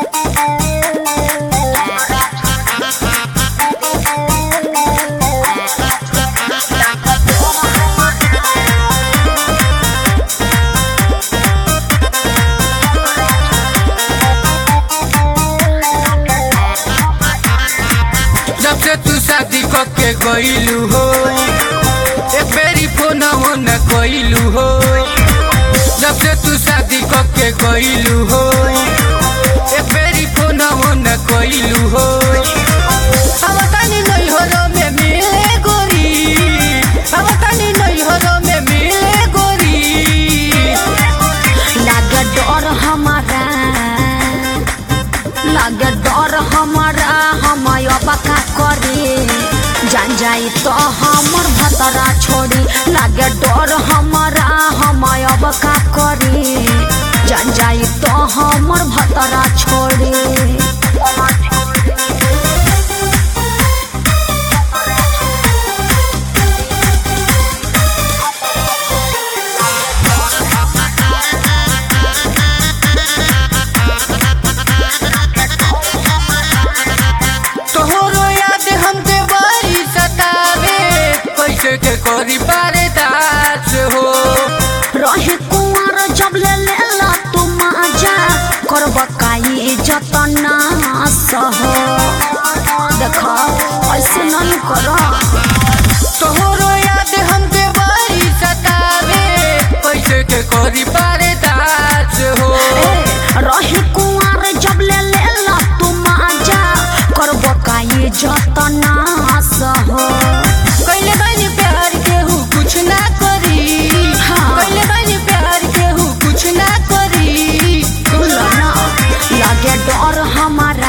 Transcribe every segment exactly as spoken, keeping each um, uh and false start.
जब से तू शादी करके गइलू हो एक बेरी फोन न कइलू हो। जब से तू शादी करके गइलू हो एक बेरी फोन न कइलू हो। अब तनी नहीं हो में मिले गोरी, अब तनी नहीं हो में मिले गोरी। लागे डर हमारा, लागे डर हमारा, हम अब का करे जान जाई तो हमर भतरा छोड़ी। लागे डर हमारा, हम अब का करे जान जाई तो हमर भतरा छोड़ी। के करी बारे दास हो रहे कुंवर जब ले लेला तू मजा करब काई जतना सहो। देखा ऐसे नहीं करो, तोहरो याद हमके बड़ी सतावे कैसे के करी बारे दास हो। रहे कुंवर जब ले लेला तू मजा करब काई जतना सहो। कैले बानी प्यार केहू कुछ ना करी, कैले बानी प्यार केहू कुछ ना करी। लागे डर हमारा,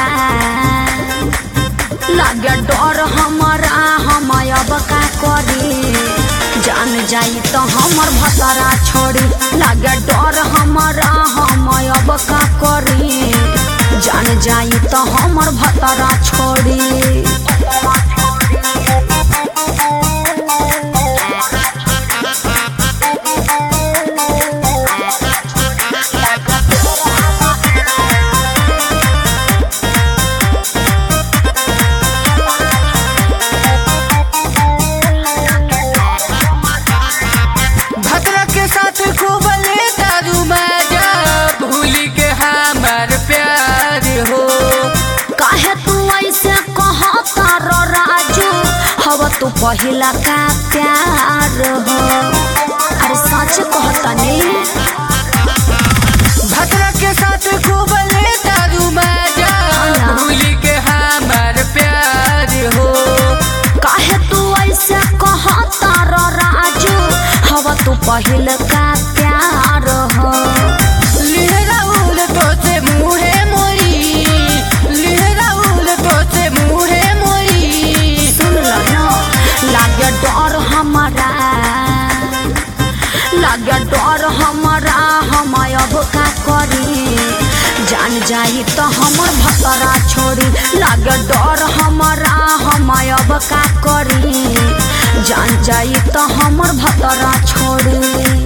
लागे डर हमारा, हम अब का करी जान जाई तो हमर भतरा छोड़ी। लागे डर हमारा, हम अब का करी जान जाई तो हमर भतरा छोड़ी। तू पहिला का प्यार हो, अरे सच कहता ने भतरा के साथ खूब लेता रू मजा भूली के हमार प्यार हो। काहे तू ऐसे कहता रो राजू हवा तू पहिल का प्यार हो। राहुल तो से मुहे मोरी, राहुल तो से मुहे मोरी। सुन लो ना, लागे डर हमारा, लागे डर हमारा, हम अब का करी जान जाई तो हमर भतरा छोड़ी। लागे डर हमारा, हम अब का करी जान जाई तो हमर भतरा छोड़ी।